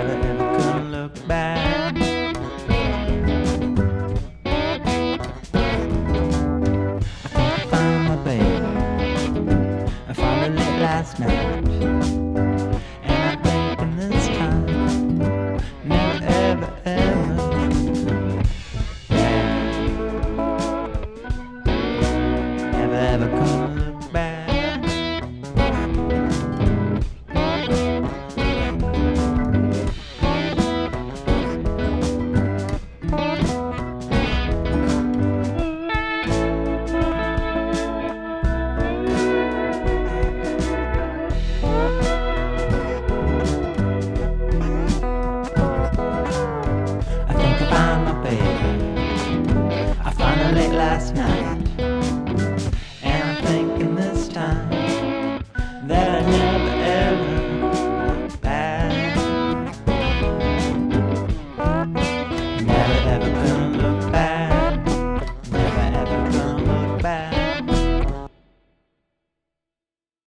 never ever gonna look back. I think I found my baby. I found her late last night, and I'm thinking this time, never ever ever look back. Never ever gonna look back. I found her late last night,